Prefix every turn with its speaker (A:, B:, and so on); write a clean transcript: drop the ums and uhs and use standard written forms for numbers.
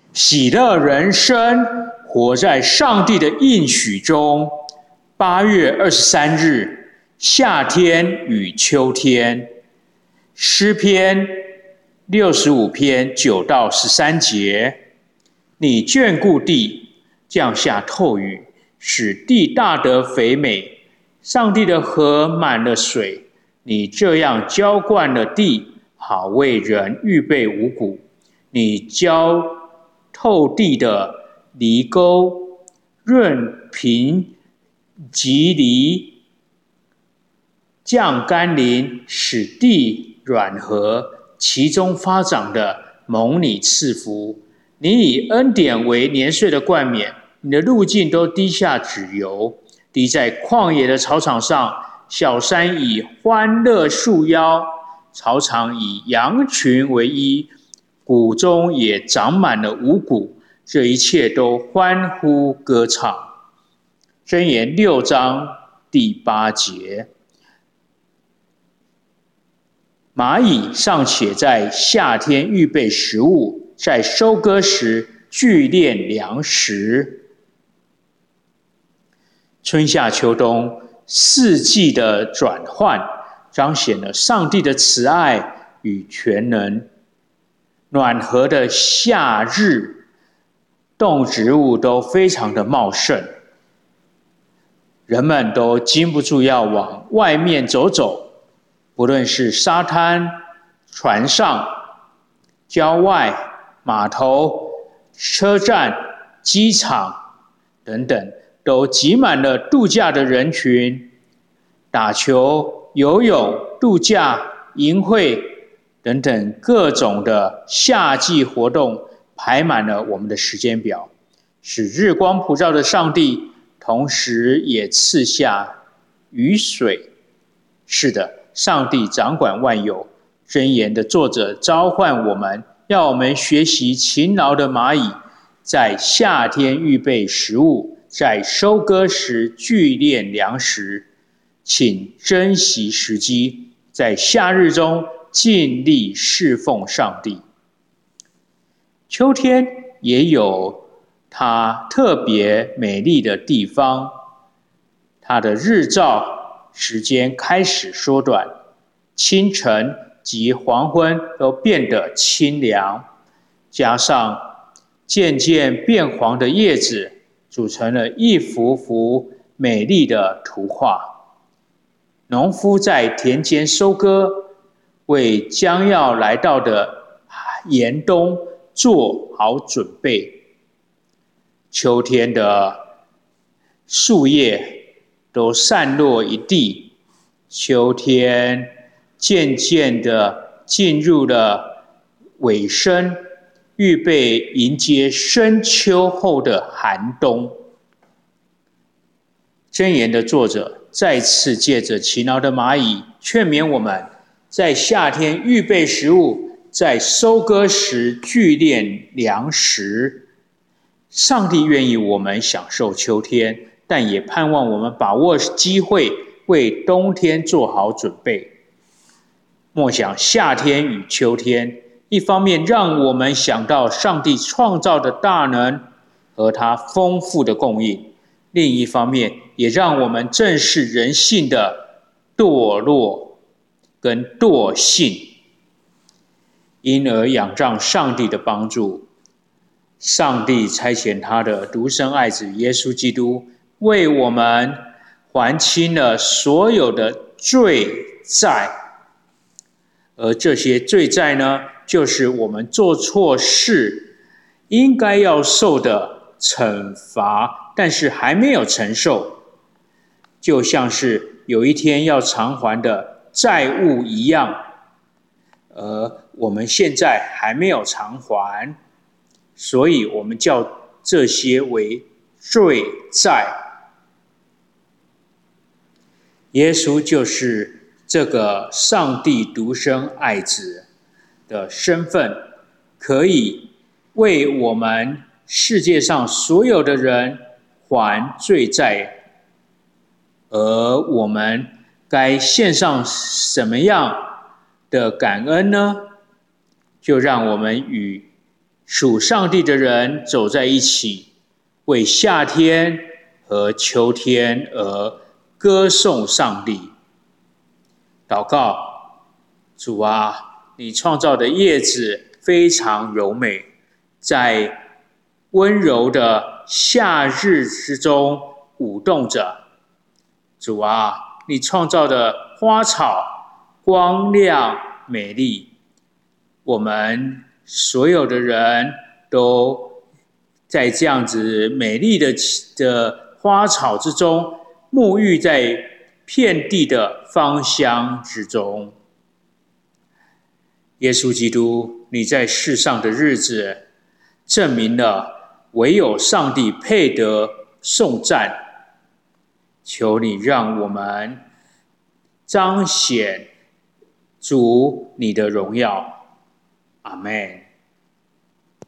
A: 喜乐人生，活在上帝的应许中。8月23日，夏天与秋天，诗篇65篇9到13节。你眷顾地，降下透雨，使地大得肥美。上帝的河满了水，你这样浇灌了地，好为人预备五谷。你浇透地的犁沟，润平蒺藜，降甘霖，使地软和，其中发长的蒙你赐福。你以恩典为年岁的冠冕，你的路径都滴下脂油。滴在旷野的草场上，小山以欢乐束腰，草场以羊群为衣，谷中也长满了五谷，这一切都欢呼歌唱。箴言6章第8节。蚂蚁尚且在夏天预备食物，在收割时聚敛粮食。春夏秋冬四季的转换，彰显了上帝的慈爱与全能。暖和的夏日，动植物都非常的茂盛，人们都禁不住要往外面走走，不论是沙滩、船上、郊外、码头、车站、机场等等，都挤满了度假的人群。打球、游泳、度假、营会等等各种的夏季活动排满了我们的时间表，使日光普照的上帝同时也赐下雨水。是的，上帝掌管万有。箴言的作者召唤我们，要我们学习勤劳的蚂蚁，在夏天预备食物，在收割时聚敛粮食。请珍惜时机，在夏日中尽力侍奉上帝。秋天也有它特别美丽的地方，它的日照时间开始缩短，清晨及黄昏都变得清凉，加上渐渐变黄的叶子，组成了一幅幅美丽的图画。农夫在田间收割，为将要来到的严冬做好准备。秋天的树叶都散落一地，秋天渐渐的进入了尾声，预备迎接深秋后的寒冬。箴言的作者再次借着勤劳的蚂蚁劝勉我们，在夏天预备食物，在收割时聚敛粮食。上帝愿意我们享受秋天，但也盼望我们把握机会，为冬天做好准备。默想夏天与秋天，一方面让我们想到上帝创造的大能和他丰富的供应，另一方面也让我们正视人性的堕落跟惰性，因而仰仗上帝的帮助。上帝差遣他的独生爱子耶稣基督，为我们还清了所有的罪债，而这些罪债呢，就是我们做错事应该要受的惩罚，但是还没有承受，就像是有一天要偿还的债务一样，而我们现在还没有偿还，所以我们叫这些为罪债。耶稣就是这个上帝独生爱子的身份，可以为我们世界上所有的人还罪债，而我们该献上什么样的感恩呢？就让我们与属上帝的人走在一起，为夏天和秋天而歌颂上帝。祷告：主啊，你创造的叶子非常柔美，在温柔的夏日之中舞动着。主啊，你创造的花草光亮美丽，我们所有的人都在这样子美丽的花草之中，沐浴在遍地的芳香之中。耶稣基督，你在世上的日子，证明了唯有上帝配得颂赞。求你让我们彰显主你的荣耀。阿们。